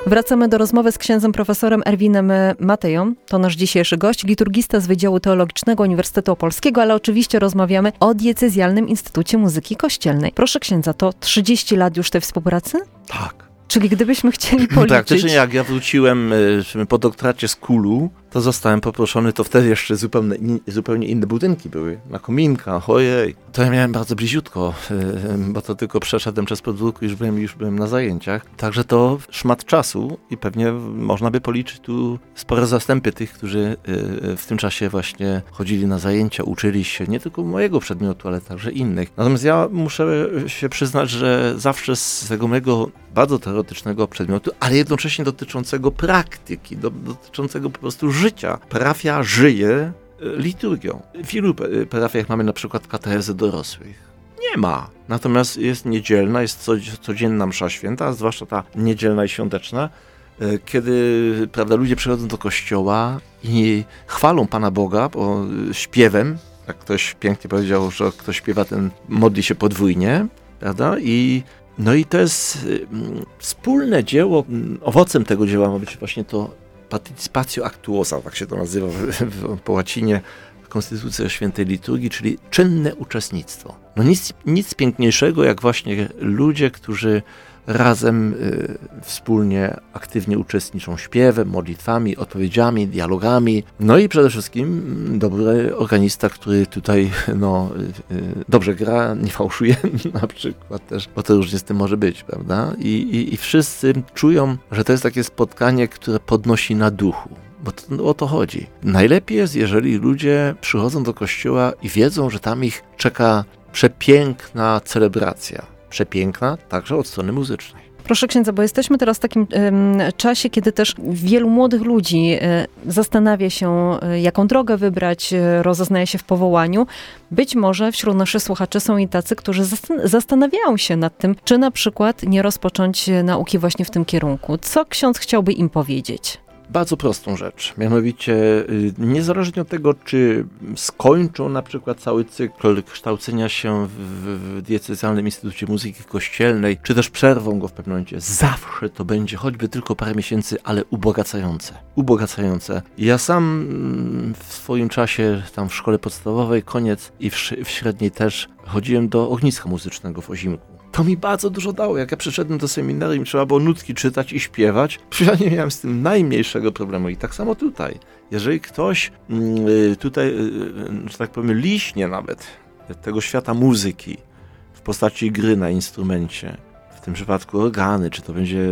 Wracamy do rozmowy z księdzem profesorem Erwinem Mateją. To nasz dzisiejszy gość, liturgista z Wydziału Teologicznego Uniwersytetu Opolskiego, ale oczywiście rozmawiamy o Diecezjalnym Instytucie Muzyki Kościelnej. Proszę księdza, to 30 lat już tej współpracy? Tak. Czyli gdybyśmy chcieli policzyć... Praktycznie jak ja wróciłem po doktoracie z KUL-u, to zostałem poproszony, to wtedy jeszcze zupełnie inne budynki były, na kominkach, ojej. To ja miałem bardzo bliziutko, bo to tylko przeszedłem przez podwórko, już byłem na zajęciach. Także to szmat czasu i pewnie można by policzyć tu spore zastępy tych, którzy w tym czasie właśnie chodzili na zajęcia, uczyli się nie tylko mojego przedmiotu, ale także innych. Natomiast ja muszę się przyznać, że zawsze z tego mojego bardzo teoretycznego przedmiotu, ale jednocześnie dotyczącego praktyki, dotyczącego po prostu życia. Parafia żyje liturgią. W ilu parafiach mamy na przykład katechezę dorosłych? Nie ma. Natomiast jest niedzielna, jest codzienna msza święta, a zwłaszcza ta niedzielna i świąteczna, kiedy, prawda, ludzie przychodzą do kościoła i chwalą Pana Boga śpiewem, jak ktoś pięknie powiedział, że kto śpiewa, ten modli się podwójnie, prawda? No i to jest wspólne dzieło. Owocem tego dzieła ma być właśnie to participatio actuosa, tak się to nazywa po łacinie, Konstytucja Świętej Liturgii, czyli czynne uczestnictwo. No nic piękniejszego, jak właśnie ludzie, którzy razem wspólnie, aktywnie uczestniczą śpiewem, modlitwami, odpowiedziami, dialogami. No i przede wszystkim dobry organista, który tutaj dobrze gra, nie fałszuje na przykład też, bo to różnie z tym może być, prawda? I wszyscy czują, że to jest takie spotkanie, które podnosi na duchu. Bo o to chodzi. Najlepiej jest, jeżeli ludzie przychodzą do kościoła i wiedzą, że tam ich czeka przepiękna celebracja. Przepiękna także od strony muzycznej. Proszę księdza, bo jesteśmy teraz w takim czasie, kiedy też wielu młodych ludzi zastanawia się, jaką drogę wybrać, rozeznaje się w powołaniu. Być może wśród naszych słuchaczy są i tacy, którzy zastanawiają się nad tym, czy na przykład nie rozpocząć nauki właśnie w tym kierunku. Co ksiądz chciałby im powiedzieć? Bardzo prostą rzecz, mianowicie niezależnie od tego, czy skończą na przykład cały cykl kształcenia się w Diecezjalnym Instytucie Muzyki Kościelnej, czy też przerwą go w pewnym momencie, zawsze to będzie choćby tylko parę miesięcy, ale ubogacające. Ja sam w swoim czasie, tam w szkole podstawowej, koniec i w średniej też, chodziłem do ogniska muzycznego w Ozimku. To mi bardzo dużo dało. Jak ja przyszedłem do seminarium, trzeba było nutki czytać i śpiewać, ja nie miałem z tym najmniejszego problemu. I tak samo tutaj. Jeżeli ktoś tutaj, że tak powiem, liśnie nawet tego świata muzyki w postaci gry na instrumencie, w tym przypadku organy, czy to będzie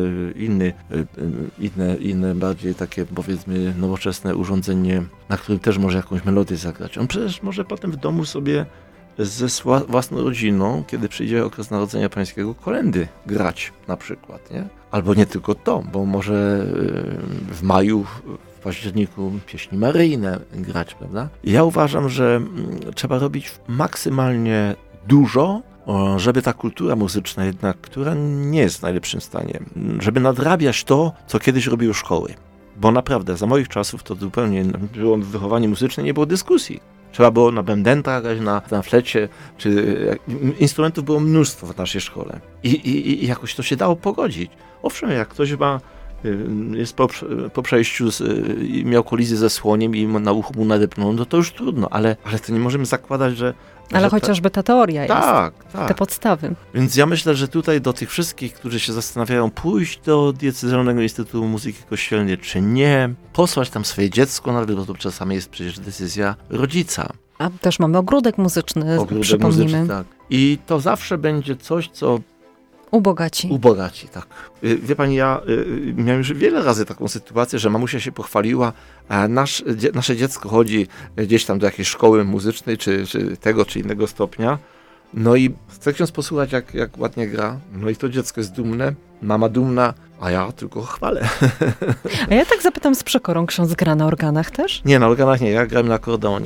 inne bardziej takie, powiedzmy, nowoczesne urządzenie, na którym też może jakąś melodię zagrać. On przecież może potem w domu sobie ze własną rodziną, kiedy przyjdzie okres Narodzenia Pańskiego, kolędy grać na przykład, nie? Albo nie tylko to, bo może w maju, w październiku pieśni maryjne grać, prawda? Ja uważam, że trzeba robić maksymalnie dużo, żeby ta kultura muzyczna jednak, która nie jest w najlepszym stanie, żeby nadrabiać to, co kiedyś robiły szkoły. Bo naprawdę, za moich czasów to zupełnie było wychowanie muzyczne, nie było dyskusji. Trzeba było na bębnenta grać, na flecie, czy instrumentów było mnóstwo w naszej szkole. I jakoś to się dało pogodzić. Owszem, jak ktoś jest po przejściu i miał kolizję ze słoniem i na uchu mu nadepnął, no to już trudno, ale to nie możemy zakładać, że... Ale chociażby ta teoria jest. Tak. Te podstawy. Więc ja myślę, że tutaj do tych wszystkich, którzy się zastanawiają, pójść do Diecezjalnego Instytutu Muzyki Kościelnej, czy nie, posłać tam swoje dziecko, nawet bo to czasami jest przecież decyzja rodzica. A też mamy ogródek muzyczny, przypomnijmy. Muzyczny, tak. I to zawsze będzie coś, co Ubogaci, tak. Wie pani, ja miałem już wiele razy taką sytuację, że mamusia się pochwaliła, a nasze dziecko chodzi gdzieś tam do jakiejś szkoły muzycznej, czy tego, czy innego stopnia. No i chce ksiądz posłuchać, jak ładnie gra. No i to dziecko jest dumne, mama dumna, a ja tylko chwalę. A ja tak zapytam z przekorą, ksiądz gra na organach też? Nie, na organach nie, ja gram na akordeonie.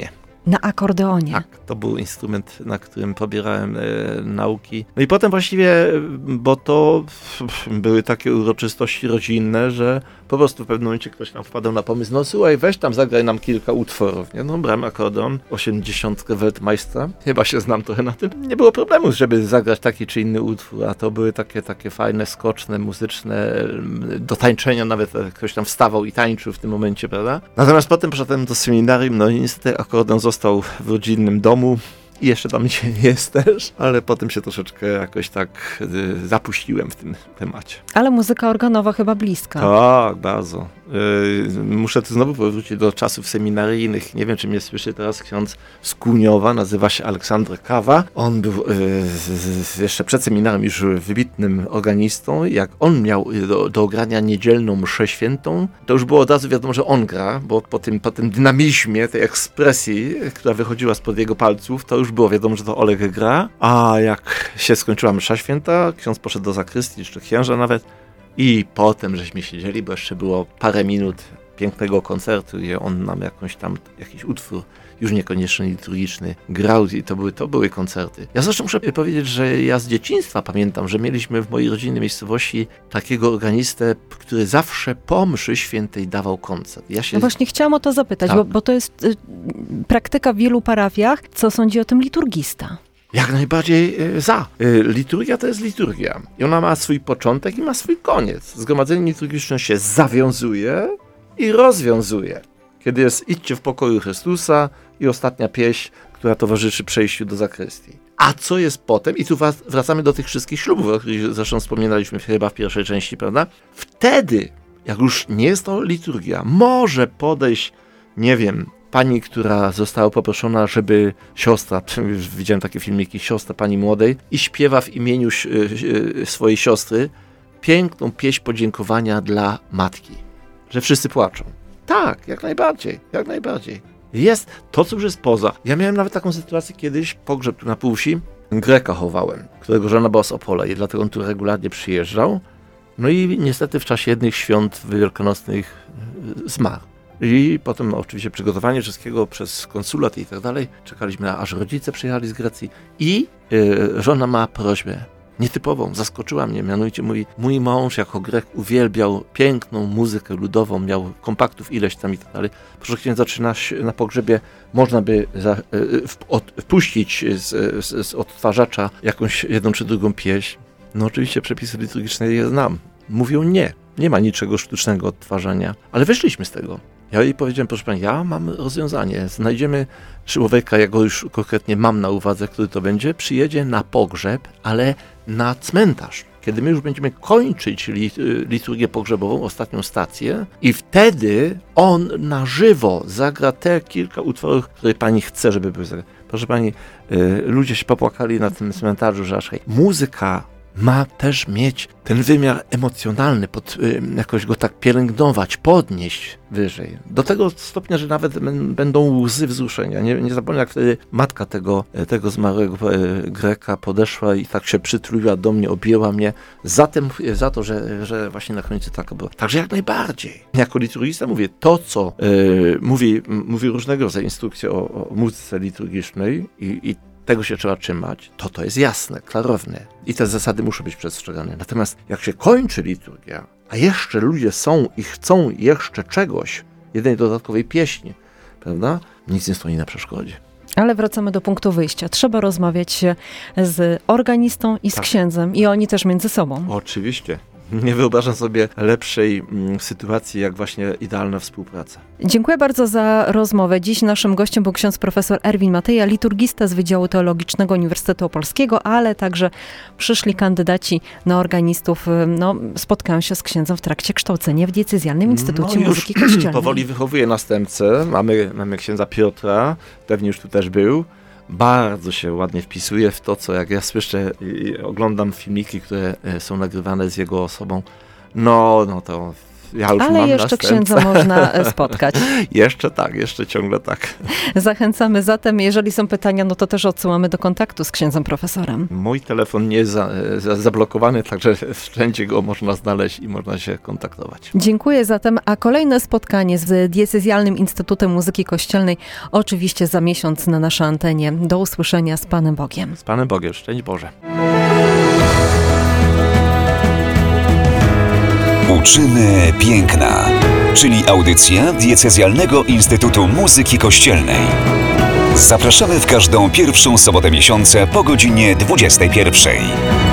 Na akordeonie. Tak, to był instrument, na którym pobierałem nauki. No i potem właściwie, bo to były takie uroczystości rodzinne, że po prostu w pewnym momencie ktoś nam wpadał na pomysł, no słuchaj, weź tam zagraj nam kilka utworów. Nie? No brałem akordeon, 80 Weltmeistra, chyba się znam trochę na tym. Nie było problemu, żeby zagrać taki czy inny utwór, a to były takie fajne, skoczne, muzyczne, do tańczenia nawet ktoś tam wstawał i tańczył w tym momencie, prawda? Natomiast potem poszedłem do seminarium, no i niestety akordeon został w rodzinnym domu. I jeszcze tam dzisiaj jest też, ale potem się troszeczkę jakoś tak zapuściłem w tym temacie. Ale muzyka organowa chyba bliska. Tak, bardzo. Muszę tu znowu powrócić do czasów seminaryjnych. Nie wiem, czy mnie słyszy teraz ksiądz z Kuniowa, nazywa się Aleksander Kawa. On był jeszcze przed seminarium już wybitnym organistą. Jak on miał do ogrania niedzielną mszę świętą, to już było od razu wiadomo, że on gra, bo po tym dynamizmie, tej ekspresji, która wychodziła spod jego palców, to już było wiadomo, że to Oleg gra. A jak się skończyła msza święta, ksiądz poszedł do zakrystii, jeszcze księża nawet, i potem żeśmy siedzieli, bo jeszcze było parę minut pięknego koncertu i on nam jakiś utwór, już niekoniecznie liturgiczny, grał i to były koncerty. Ja zresztą muszę powiedzieć, że ja z dzieciństwa pamiętam, że mieliśmy w mojej rodzinnej miejscowości takiego organistę, który zawsze po mszy świętej dawał koncert. No właśnie chciałam o to zapytać, tak. bo to jest praktyka w wielu parafiach. Co sądzi o tym liturgista? Jak najbardziej za. Liturgia to jest liturgia. I ona ma swój początek i ma swój koniec. Zgromadzenie liturgiczne się zawiązuje i rozwiązuje. Kiedy jest idźcie w pokoju Chrystusa i ostatnia pieśń, która towarzyszy przejściu do zakrystii. A co jest potem? I tu wracamy do tych wszystkich ślubów, o których zresztą wspominaliśmy chyba w pierwszej części, prawda? Wtedy, jak już nie jest to liturgia, może podejść, nie wiem, pani, która została poproszona, żeby siostra, już widziałem takie filmiki, siostra pani młodej, i śpiewa w imieniu swojej siostry piękną pieśń podziękowania dla matki. Że wszyscy płaczą. Tak, jak najbardziej, jak najbardziej. Jest to, co już jest poza. Ja miałem nawet taką sytuację kiedyś, pogrzeb tu na Półwsi, Greka chowałem, którego żona była z Opola i dlatego on tu regularnie przyjeżdżał. No i niestety w czasie jednych świąt wielkanocnych zmarł. I potem oczywiście przygotowanie wszystkiego przez konsulat i tak dalej. Czekaliśmy, aż rodzice przyjechali z Grecji. I żona ma prośbę nietypową, zaskoczyła mnie. Mianowicie mój mąż jako Grek uwielbiał piękną muzykę ludową, miał kompaktów ileś tam i tak dalej. Proszę księdza, czy na pogrzebie można by wpuścić z odtwarzacza jakąś jedną czy drugą pieśń? No oczywiście przepisy liturgiczne je znam. Mówią nie. Nie ma niczego sztucznego odtwarzania. Ale wyszliśmy z tego. Ja jej powiedziałem, proszę pani, ja mam rozwiązanie. Znajdziemy człowieka, ja go już konkretnie mam na uwadze, który to będzie, przyjedzie na pogrzeb, ale na cmentarz. Kiedy my już będziemy kończyć liturgię pogrzebową, ostatnią stację, i wtedy on na żywo zagra te kilka utworów, które pani chce, żeby były zagrane. Proszę pani, ludzie się popłakali na tym cmentarzu, że aż muzyka ma też mieć ten wymiar emocjonalny, jakoś go tak pielęgnować, podnieść wyżej. Do tego stopnia, że nawet będą łzy wzruszenia. Nie zapomnę, jak wtedy matka tego zmarłego Greka podeszła i tak się przytuliła do mnie, objęła mnie za to, że właśnie na końcu tak było. Także jak najbardziej. Jako liturgista mówię, to co mówi różnego rodzaju instrukcje o muzyce liturgicznej i tego się trzeba trzymać, to jest jasne, klarowne. I te zasady muszą być przestrzegane. Natomiast jak się kończy liturgia, a jeszcze ludzie są i chcą jeszcze czegoś, jednej dodatkowej pieśni, prawda? Nic nie stoi na przeszkodzie. Ale wracamy do punktu wyjścia. Trzeba rozmawiać z organistą i z księdzem i oni też między sobą. Oczywiście. Nie wyobrażam sobie lepszej sytuacji, jak właśnie idealna współpraca. Dziękuję bardzo za rozmowę. Dziś naszym gościem był ksiądz profesor Erwin Mateja, liturgista z Wydziału Teologicznego Uniwersytetu Opolskiego, ale także przyszli kandydaci na organistów spotkają się z księdzem w trakcie kształcenia w Diecezjalnym Instytucie Muzyki Kościelnej. Powoli wychowuję następcę. Mamy księdza Piotra, pewnie już tu też był. Bardzo się ładnie wpisuje w to, co jak ja słyszę i oglądam filmiki, które są nagrywane z jego osobą, no to ja już Ale mam jeszcze następcę. księdza można spotkać. Jeszcze ciągle tak. Zachęcamy zatem, jeżeli są pytania, no to też odsyłamy do kontaktu z księdzem profesorem. Mój telefon nie jest zablokowany, także wszędzie go można znaleźć i można się kontaktować. Dziękuję zatem, a kolejne spotkanie z Diecezjalnym Instytutem Muzyki Kościelnej oczywiście za miesiąc na naszej antenie. Do usłyszenia, z Panem Bogiem. Z Panem Bogiem, szczęść Boże. Uczymy piękna, czyli audycja Diecezjalnego Instytutu Muzyki Kościelnej. Zapraszamy w każdą pierwszą sobotę miesiąca po godzinie 21.